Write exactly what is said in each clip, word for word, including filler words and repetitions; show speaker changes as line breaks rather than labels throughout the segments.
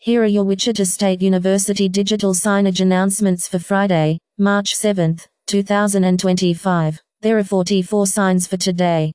Here are your Wichita State University digital signage announcements for Friday, March seventh, two thousand twenty-five. There are forty-four signs for today.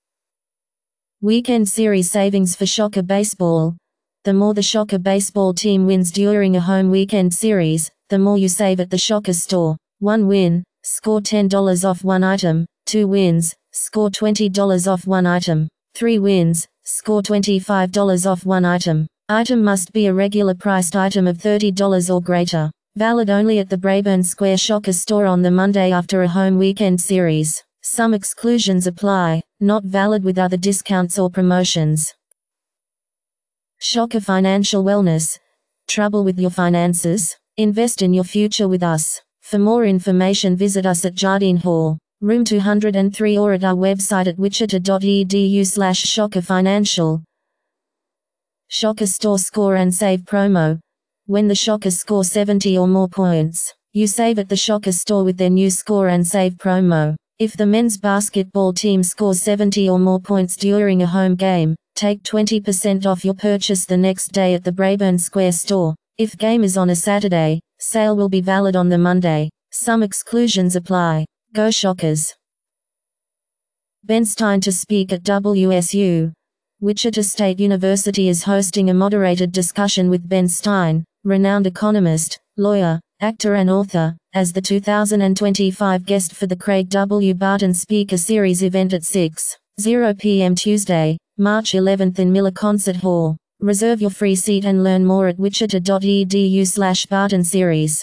Weekend Series savings for Shocker Baseball. The more the Shocker Baseball team wins during a home weekend series, the more you save at the Shocker store. One win, score ten dollars off one item. Two wins, score twenty dollars off one item. Three wins, score twenty-five dollars off one item. Item must be a regular priced item of thirty dollars or greater. Valid only at the Braeburn Square Shocker store on the Monday after a home weekend series. Some exclusions apply, not valid with other discounts or promotions. Shocker Financial Wellness. Trouble with your finances? Invest in your future with us. For more information visit us at Jardine Hall, room two hundred three, or at our website at wichita dot e d u slash shocker financial. Shocker Store Score and Save Promo. When the Shockers score seventy or more points, you save at the Shocker Store with their new Score and Save promo. If the men's basketball team scores seventy or more points during a home game, take twenty percent off your purchase the next day at the Braeburn Square store. If game is on a Saturday, sale will be valid on the Monday. Some exclusions apply. Go Shockers! Ben Stein to speak at W S U. Wichita State University is hosting a moderated discussion with Ben Stein, renowned economist, lawyer, actor and author, as the two thousand twenty-five guest for the Craig W. Barton Speaker Series event at six p m Tuesday, March eleventh in Miller Concert Hall. Reserve your free seat and learn more at wichita dot e d u slash barton series.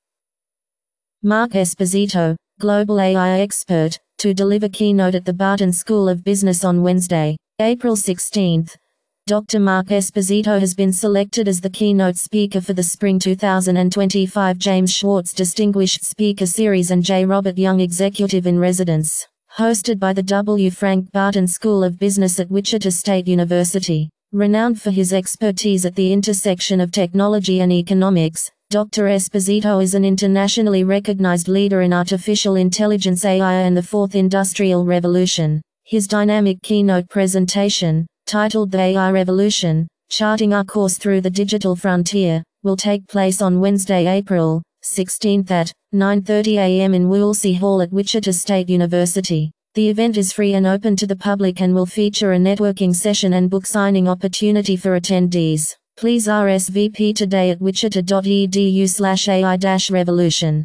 Mark Esposito, Global A I expert, to deliver keynote at the Barton School of Business on Wednesday, April sixteenth. Doctor Mark Esposito has been selected as the keynote speaker for the Spring two thousand twenty-five James Schwartz Distinguished Speaker Series and J. Robert Young Executive in Residence, hosted by the W. Frank Barton School of Business at Wichita State University. Renowned for his expertise at the intersection of technology and economics, Doctor Esposito is an internationally recognized leader in artificial intelligence A I and the Fourth Industrial Revolution. His dynamic keynote presentation, titled The A I Revolution, Charting Our Course Through the Digital Frontier, will take place on Wednesday, April sixteenth at nine thirty a m in Woolsey Hall at Wichita State University. The event is free and open to the public and will feature a networking session and book signing opportunity for attendees. Please R S V P today at wichita dot e d u slash a i dash revolution.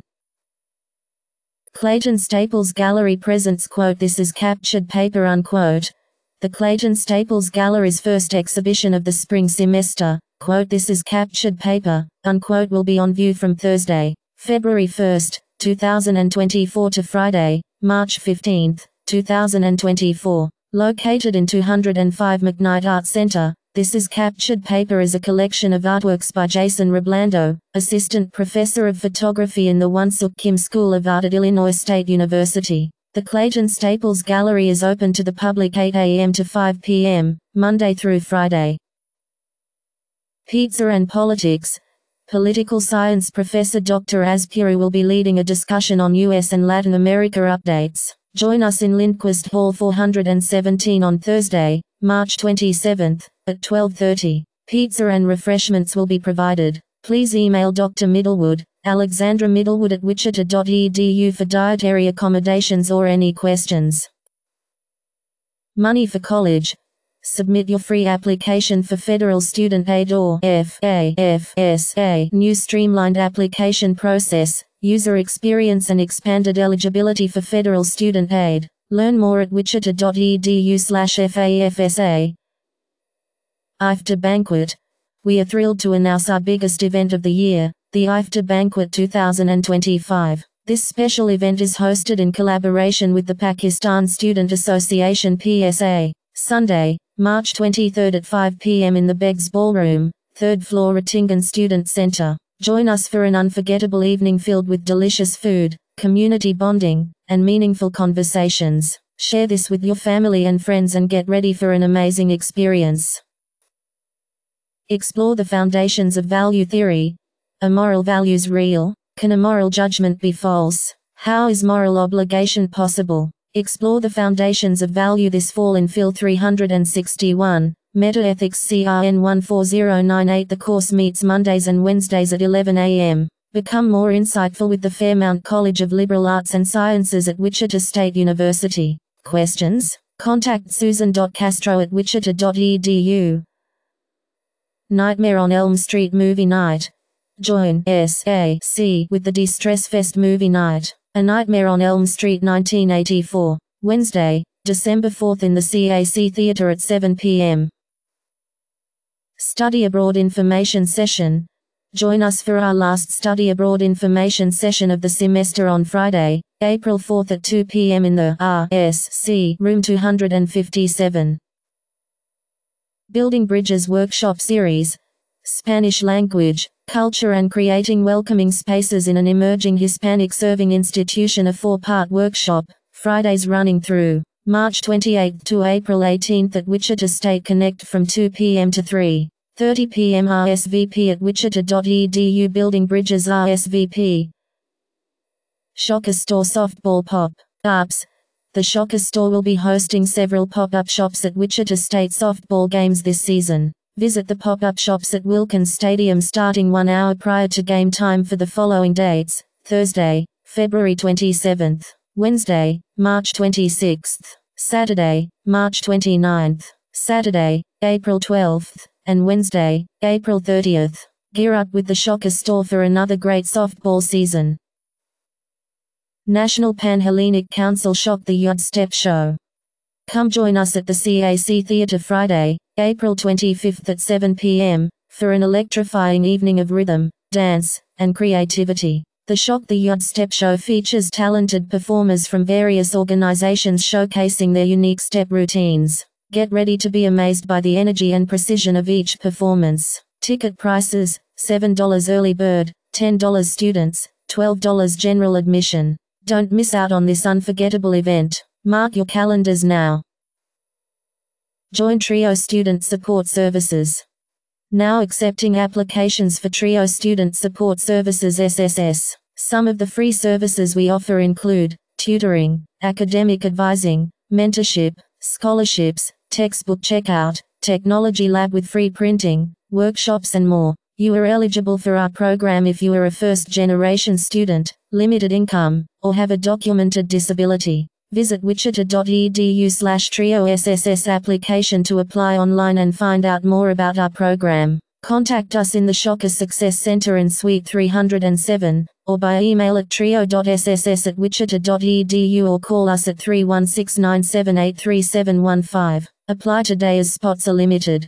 Clayton Staples Gallery presents quote This is Captured Paper unquote. The Clayton Staples Gallery's first exhibition of the spring semester, quote This is Captured Paper, unquote will be on view from Thursday, February first, two thousand twenty-four to Friday, March fifteenth, two thousand twenty-four. Located in two oh five McKnight Art Center, This is Captured Paper is a collection of artworks by Jason Reblando, Assistant Professor of Photography in the Won-Suk Kim School of Art at Illinois State University. The Clayton Staples Gallery is open to the public eight a m to five p m, Monday through Friday. Pizza and Politics. Political science professor Doctor Azpiri will be leading a discussion on U S and Latin America updates. Join us in Lindquist Hall four hundred seventeen on Thursday, March twenty-seventh, at twelve thirty. Pizza and refreshments will be provided. Please email Doctor Middlewood, Alexandra Middlewood at wichita dot e d u for dietary accommodations or any questions. Money for College. Submit your free application for Federal Student Aid or F A F S A. New streamlined application process, user experience and expanded eligibility for Federal Student Aid. Learn more at wichita dot e d u slash F A F S A. I F T A Banquet. We are thrilled to announce our biggest event of the year, the I F T A Banquet two thousand twenty-five. This special event is hosted in collaboration with the Pakistan Student Association P S A. Sunday, March twenty-third at five p m in the Beggs Ballroom, third floor Rattingan Student Center. Join us for an unforgettable evening filled with delicious food, community bonding, and meaningful conversations. Share this with your family and friends and get ready for an amazing experience. Explore the foundations of value theory. Are moral values real? Can a moral judgment be false? How is moral obligation possible? Explore the foundations of value this fall in Phil three sixty-one, Metaethics C R N one four zero nine eight. The course meets Mondays and Wednesdays at eleven a m Become more insightful with the Fairmount College of Liberal Arts and Sciences at Wichita State University. Questions? Contact susan dot castro at wichita dot e d u. Nightmare on Elm Street Movie Night. Join S A C with the De-Stress Fest Movie Night. A Nightmare on Elm Street nineteen eighty-four. Wednesday, December fourth in the C A C Theater at seven p m Study Abroad Information Session. Join us for our last Study Abroad Information Session of the semester on Friday, April fourth at two p m in the R S C Room two hundred fifty-seven. Building Bridges Workshop Series. Spanish Language, Culture and Creating Welcoming Spaces in an Emerging Hispanic Serving Institution. A four-part workshop, Fridays running through March twenty-eighth to April eighteenth at Wichita State Connect from two p m to three thirty p m R S V P at wichita dot e d u. Building Bridges R S V P. Shocker Store Softball Pop-Ups. The Shocker Store will be hosting several pop-up shops at Wichita State softball games this season. Visit the pop-up shops at Wilkins Stadium starting one hour prior to game time for the following dates: Thursday, February twenty-seventh, Wednesday, March twenty-sixth, Saturday, March twenty-ninth, Saturday, April twelfth, and Wednesday, April thirtieth. Gear up with the Shocker Store for another great softball season. National Panhellenic Council Shock the Yod Step Show. Come join us at the C A C Theater Friday, April twenty-fifth at seven p m for an electrifying evening of rhythm, dance, and creativity. The Shock the Yod Step Show features talented performers from various organizations showcasing their unique step routines. Get ready to be amazed by the energy and precision of each performance. Ticket prices: seven dollars early bird, ten dollars students, twelve dollars general admission. Don't miss out on this unforgettable event. Mark your calendars now. Join Trio Student Support Services. Now accepting applications for Trio Student Support Services S S S. Some of the free services we offer include tutoring, academic advising, mentorship, scholarships, textbook checkout, technology lab with free printing, workshops and more. You are eligible for our program if you are a first-generation student, limited income, or have a documented disability. Visit wichita dot e d u slash trio S S S application to apply online and find out more about our program. Contact us in the Shocker Success Center in Suite three hundred seven, or by email at trio dot s s s at wichita dot e d u or call us at three one six nine seven eight three seven one five. Apply today as spots are limited.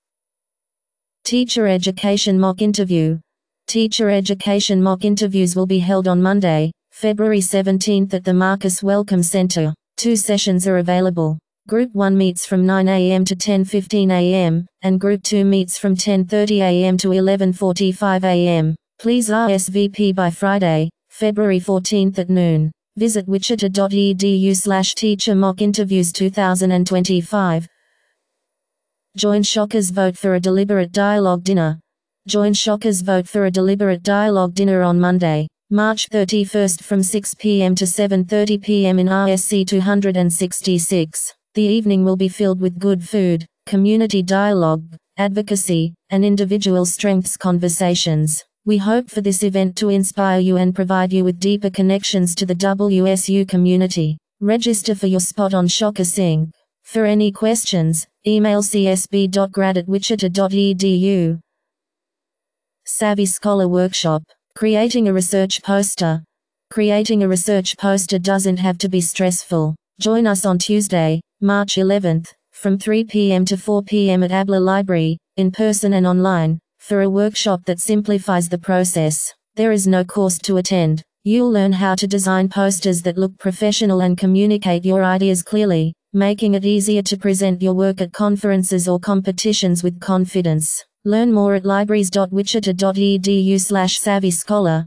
Teacher Education Mock Interview. Teacher Education Mock Interviews will be held on Monday, February seventeenth at the Marcus Welcome Center. Two sessions are available. Group one meets from nine a m to ten fifteen a m, and Group two meets from ten thirty a m to eleven forty-five a m Please R S V P by Friday, February fourteenth at noon. Visit wichita dot e d u slash teacher mock interviews two thousand twenty-five. Join Shockers Vote for a Deliberate Dialogue Dinner. Join Shockers Vote for a Deliberate Dialogue Dinner on Monday, March thirty-first from six p m to seven thirty p m in R S C two hundred sixty-six. The evening will be filled with good food, community dialogue, advocacy, and individual strengths conversations. We hope for this event to inspire you and provide you with deeper connections to the W S U community. Register for your spot on Shocker Sync. For any questions, email c s b dot grad at wichita dot e d u. Savvy Scholar Workshop. Creating a research poster. Creating a research poster doesn't have to be stressful. Join us on Tuesday, March eleventh, from three p m to four p m at Abler Library, in person and online, for a workshop that simplifies the process. There is no course to attend. You'll learn how to design posters that look professional and communicate your ideas clearly, making it easier to present your work at conferences or competitions with confidence. Learn more at libraries dot wichita dot e d u slash savvy scholar.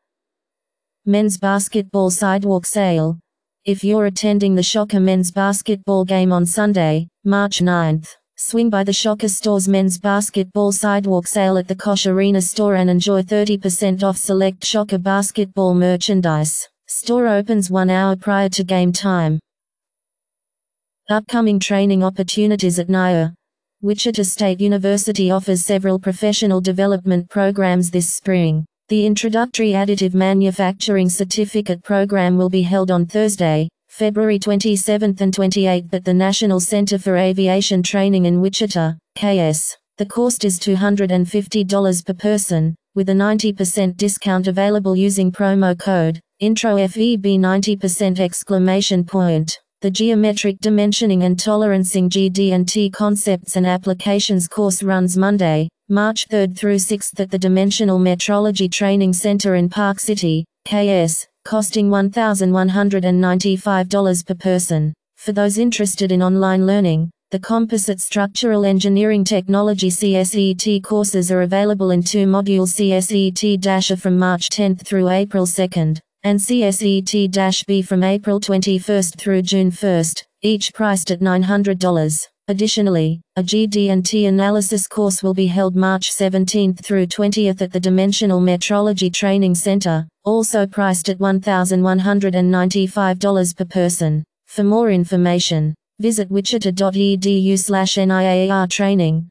Men's Basketball Sidewalk Sale. If you're attending the Shocker men's basketball game on Sunday, March ninth, swing by the Shocker Store's men's basketball sidewalk sale at the Koch Arena store and enjoy thirty percent off select Shocker basketball merchandise. Store opens one hour prior to game time. Upcoming training opportunities at N I A. Wichita State University offers several professional development programs this spring. The Introductory Additive Manufacturing Certificate program will be held on Thursday, February twenty-seventh and twenty-eighth at the National Center for Aviation Training in Wichita, K S. The cost is two hundred fifty dollars per person, with a ninety percent discount available using promo code Intro F E B ninety percent exclamation point. The Geometric Dimensioning and Tolerancing G D and T Concepts and Applications course runs Monday, March third through sixth at the Dimensional Metrology Training Center in Park City, K S, costing one thousand one hundred ninety-five dollars per person. For those interested in online learning, the Composite Structural Engineering Technology C S E T courses are available in two modules C S E T-A from March tenth through April second, and C S E T-B from April twenty-first through June first, each priced at nine hundred dollars. Additionally, a G D and T analysis course will be held March seventeenth through twentieth at the Dimensional Metrology Training Center, also priced at one thousand one hundred ninety-five dollars per person. For more information, visit wichita dot e d u slash N I A R training.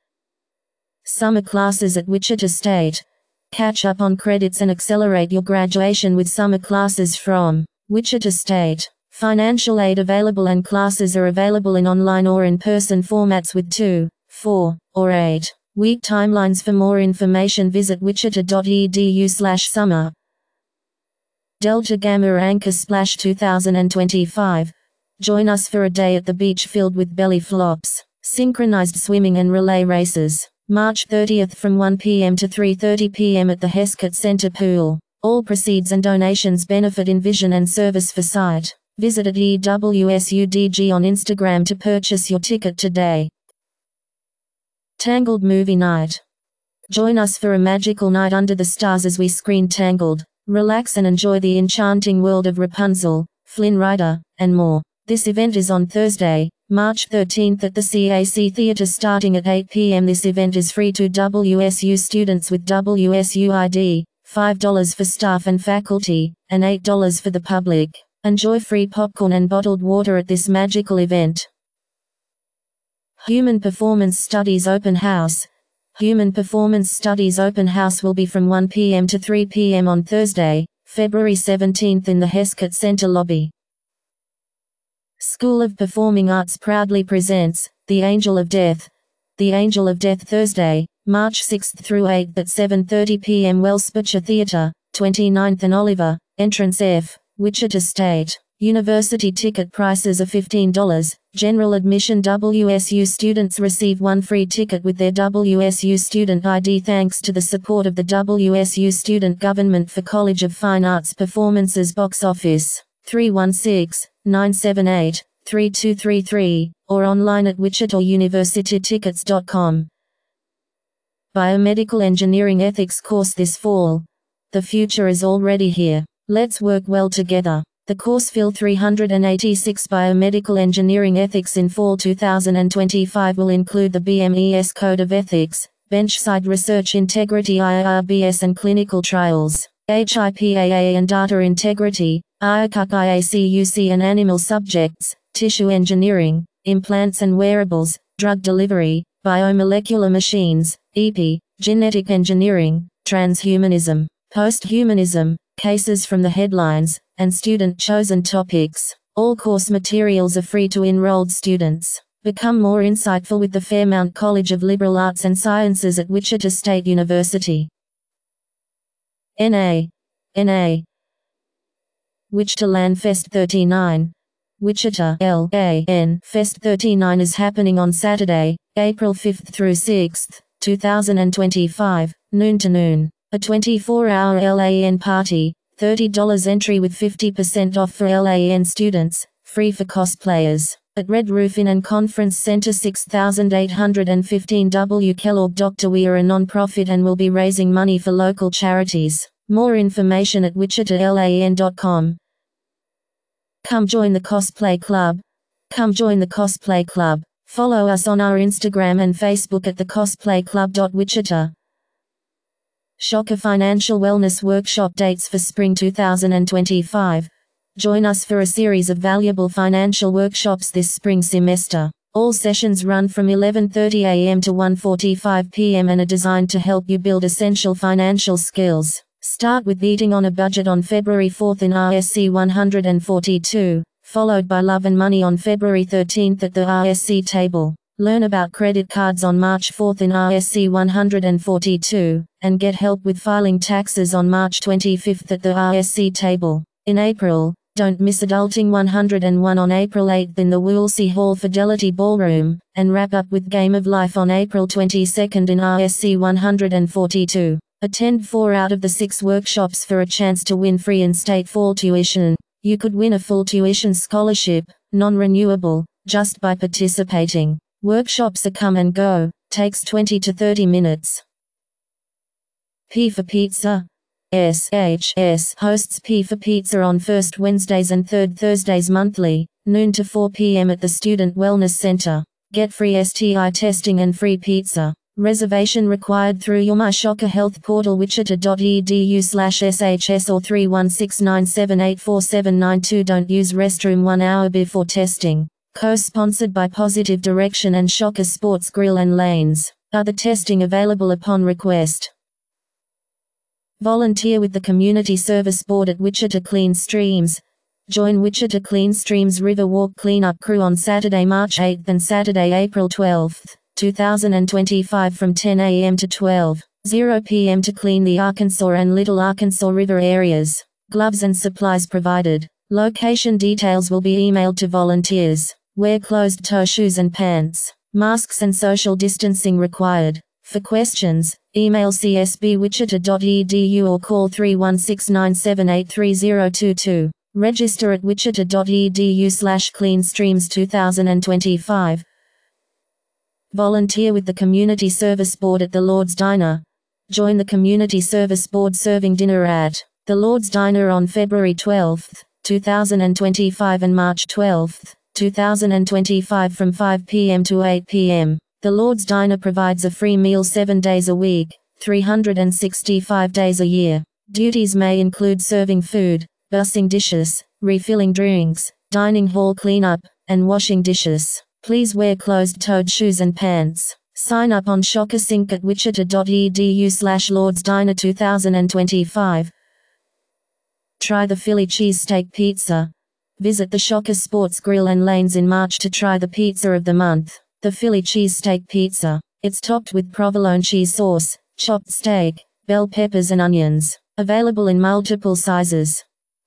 Summer classes at Wichita State. Catch up on credits and accelerate your graduation with summer classes from Wichita State. Financial aid available and classes are available in online or in-person formats with two, four, or eight week timelines. For more information visit wichita dot e d u slash summer. Delta Gamma Anchor Splash two thousand twenty-five. Join us for a day at the beach filled with belly flops, synchronized swimming and relay races. March thirtieth from one p m to three thirty p m at the Heskett Center Pool. All proceeds and donations benefit Envision and Service for Sight. Visit at E W S U D G on Instagram to purchase your ticket today. Tangled Movie Night. Join us for a magical night under the stars as we screen Tangled. Relax and enjoy the enchanting world of Rapunzel, Flynn Rider, and more. This event is on Thursday, March thirteenth at the C A C Theatre starting at eight p m This event is free to W S U students with W S U I D, five dollars for staff and faculty, and eight dollars for the public. Enjoy free popcorn and bottled water at this magical event. Human Performance Studies Open House. Human Performance Studies Open House will be from one p m to three p m on Thursday, February seventeenth in the Heskett Center lobby. School of Performing Arts proudly presents The Angel of Death. The Angel of Death Thursday, March sixth through eighth at seven thirty p m Wellspitzer Theatre, twenty-ninth and Oliver, Entrance F, Wichita State. University ticket prices are fifteen dollars. General admission W S U students receive one free ticket with their W S U student I D thanks to the support of the W S U Student Government for College of Fine Arts Performances box office. three one six, nine seven eight, three two three three, or online at wichita university tickets dot com. Biomedical Engineering Ethics course this fall. The future is already here. Let's work well together. The course Phil three eighty-six Biomedical Engineering Ethics in fall two thousand twenty-five will include the B M E S Code of Ethics, Benchside Research Integrity I R B S and Clinical Trials, H I P A A and Data Integrity, I A C U I A C U C and Animal Subjects, Tissue Engineering, Implants and Wearables, Drug Delivery, Biomolecular Machines, E P, Genetic Engineering, Transhumanism, Posthumanism, Cases from the Headlines, and student-chosen topics. All course materials are free to enrolled students. Become more insightful with the Fairmount College of Liberal Arts and Sciences at Wichita State University. N A. N A. Wichita Land Fest thirty-nine. Wichita L A N Fest thirty-nine is happening on Saturday, April fifth through sixth, two thousand twenty-five, noon to noon. A twenty-four hour L A N party, thirty dollars entry with fifty percent off for L A N students, free for cosplayers. At Red Roof Inn and Conference Center six thousand eight hundred fifteen W Kellogg. Doctor We are a non-profit and will be raising money for local charities. More information at wichita lan dot com. Come join the cosplay club. Come join the cosplay club. Follow us on our Instagram and Facebook at the cosplay club dot wichita. Shocker Financial Wellness Workshop dates for spring two thousand twenty-five. Join us for a series of valuable financial workshops this spring semester. All sessions run from eleven thirty a m to one forty-five p m and are designed to help you build essential financial skills. Start with Eating on a Budget on February fourth in R S C one forty-two, followed by Love and Money on February thirteenth at the R S C table. Learn about credit cards on March fourth in R S C one forty-two, and get help with filing taxes on March twenty-fifth at the R S C table. In April, don't miss Adulting one oh one on April eighth in the Woolsey Hall Fidelity Ballroom, and wrap up with Game of Life on April twenty-second in R S C one forty-two. Attend four out of the six workshops for a chance to win free in-state fall tuition. You could win a full tuition scholarship, non-renewable, just by participating. Workshops are come and go, takes twenty to thirty minutes. P for Pizza. S H S hosts P for Pizza on first Wednesdays and third Thursdays monthly, noon to four p m at the Student Wellness Center. Get free S T I testing and free pizza. Reservation required through your MyShocker Health portal wichita dot e d u slash S H S or three one six nine seven eight four seven nine two. Don't use restroom one hour before testing. Co-sponsored by Positive Direction and Shocker Sports Grill and Lanes. Other testing available upon request. Volunteer with the Community Service Board at Wichita Clean Streams. Join Wichita Clean Streams River Walk Cleanup Crew on Saturday, March eighth and Saturday, April twelfth, two thousand twenty-five from ten a m to twelve p m to clean the Arkansas and Little Arkansas River areas. Gloves and supplies provided. Location details will be emailed to volunteers. Wear closed-toe shoes and pants. Masks and social distancing required. For questions, email c s b wichita dot e d u or call three one six nine seven eight three zero two two. Register at wichita dot e d u slash clean streams two thousand twenty-five. Volunteer with the Community Service Board at the Lord's Diner. Join the Community Service Board serving dinner at the Lord's Diner on February twelfth, two thousand twenty-five and March twelfth, two thousand twenty-five from five p m to eight p m The Lord's Diner provides a free meal seven days a week, three hundred sixty-five days a year. Duties may include serving food, bussing dishes, refilling drinks, dining hall cleanup, and washing dishes. Please wear closed-toed shoes and pants. Sign up on Shocker Sync at wichita dot e d u slash Lord's Diner two thousand twenty-five. Try the Philly Cheesesteak Pizza. Visit the Shocker Sports Grill and Lanes in March to try the pizza of the month. The Philly Cheesesteak Pizza. It's topped with provolone cheese sauce, chopped steak, bell peppers and onions. Available in multiple sizes.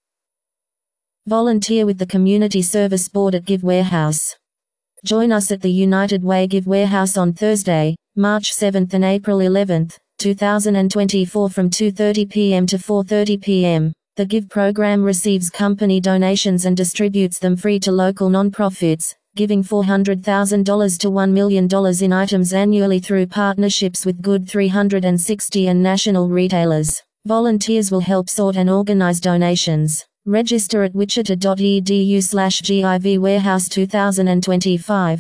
Volunteer with the Community Service Board at Give Warehouse. Join us at the United Way Give Warehouse on Thursday, March seventh and April eleventh, two thousand twenty-four from two thirty p m to four thirty p m The Give program receives company donations and distributes them free to local nonprofits, giving four hundred thousand dollars to one million dollars in items annually through partnerships with Good three hundred sixty and national retailers. Volunteers will help sort and organize donations. Register at wichita dot e d u slash give warehouse two thousand twenty-five.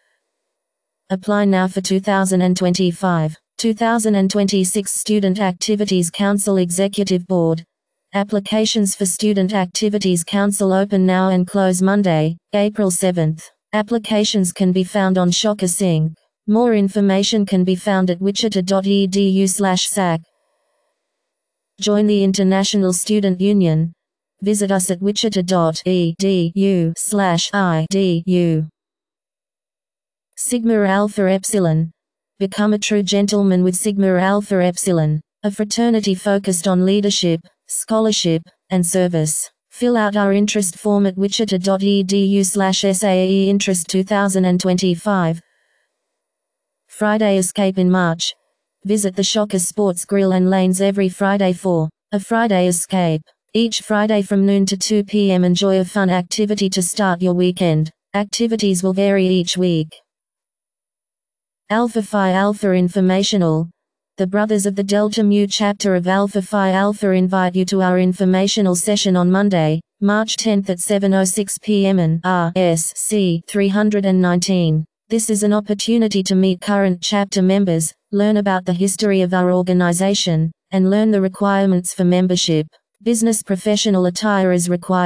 Apply now for two thousand twenty-five two thousand twenty-six Student Activities Council Executive Board. Applications for Student Activities Council open now and close Monday, April seventh. Applications can be found on Shocker Sync. More information can be found at wichita dot e d u slash s a c. Join the International Student Union. Visit us at wichita dot e d u slash i d u. Sigma Alpha Epsilon. Become a true gentleman with Sigma Alpha Epsilon, a fraternity focused on leadership, scholarship, and service. Fill out our interest form at wichita dot e d u slash s a e interest two thousand twenty-five. Friday Escape in March. Visit the Shocker Sports Grill and Lanes every Friday for a Friday Escape. Each Friday from noon to two p m enjoy a fun activity to start your weekend. Activities will vary each week. Alpha Phi Alpha Informational. The Brothers of the Delta Mu chapter of Alpha Phi Alpha invite you to our informational session on Monday, March tenth at seven oh six p m in R S C three nineteen. This is an opportunity to meet current chapter members, learn about the history of our organization, and learn the requirements for membership. Business professional attire is required.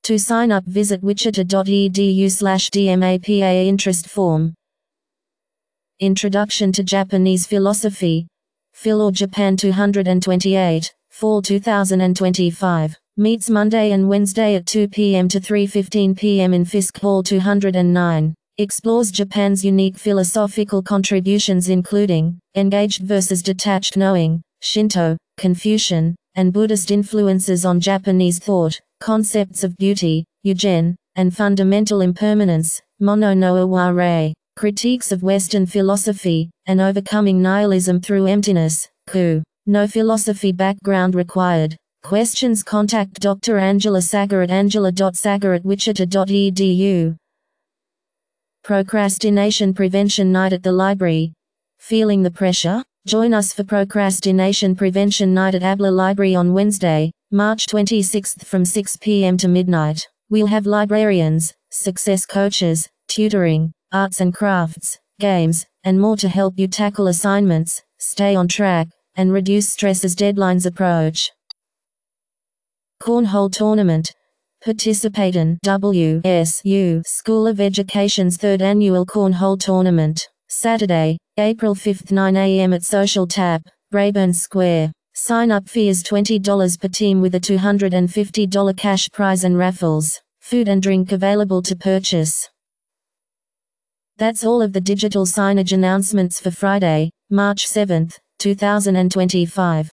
To sign up, visit wichita dot e d u slash d m a p a interest form. Introduction to Japanese Philosophy. Phil or Japan two hundred twenty-eight, Fall two thousand twenty-five. Meets Monday and Wednesday at two p m to three fifteen p m in Fisk Hall two hundred nine. Explores Japan's unique philosophical contributions including engaged versus detached knowing, Shinto, Confucian, and Buddhist influences on Japanese thought, concepts of beauty, Eugen, and fundamental impermanence, Mono no Aware, critiques of Western philosophy, and overcoming nihilism through emptiness, Ku. No philosophy background required. Questions? Contact Doctor Angela Sager at angela dot sager at wichita dot e d u. Procrastination Prevention Night at the Library. Feeling the pressure? Join us for Procrastination Prevention Night at Abler Library on Wednesday, March twenty-sixth from six p m to midnight. We'll have librarians, success coaches, tutoring, arts and crafts, games, and more to help you tackle assignments, stay on track, and reduce stress as deadlines approach. Cornhole Tournament. Participate in W S U School of Education's third annual Cornhole Tournament. Saturday, April fifth nine a m at Social Tap, Rayburn Square. Sign-up fee is twenty dollars per team with a two hundred fifty dollars cash prize and raffles. Food and drink available to purchase. That's all of the digital signage announcements for Friday, March seventh, two thousand twenty-five.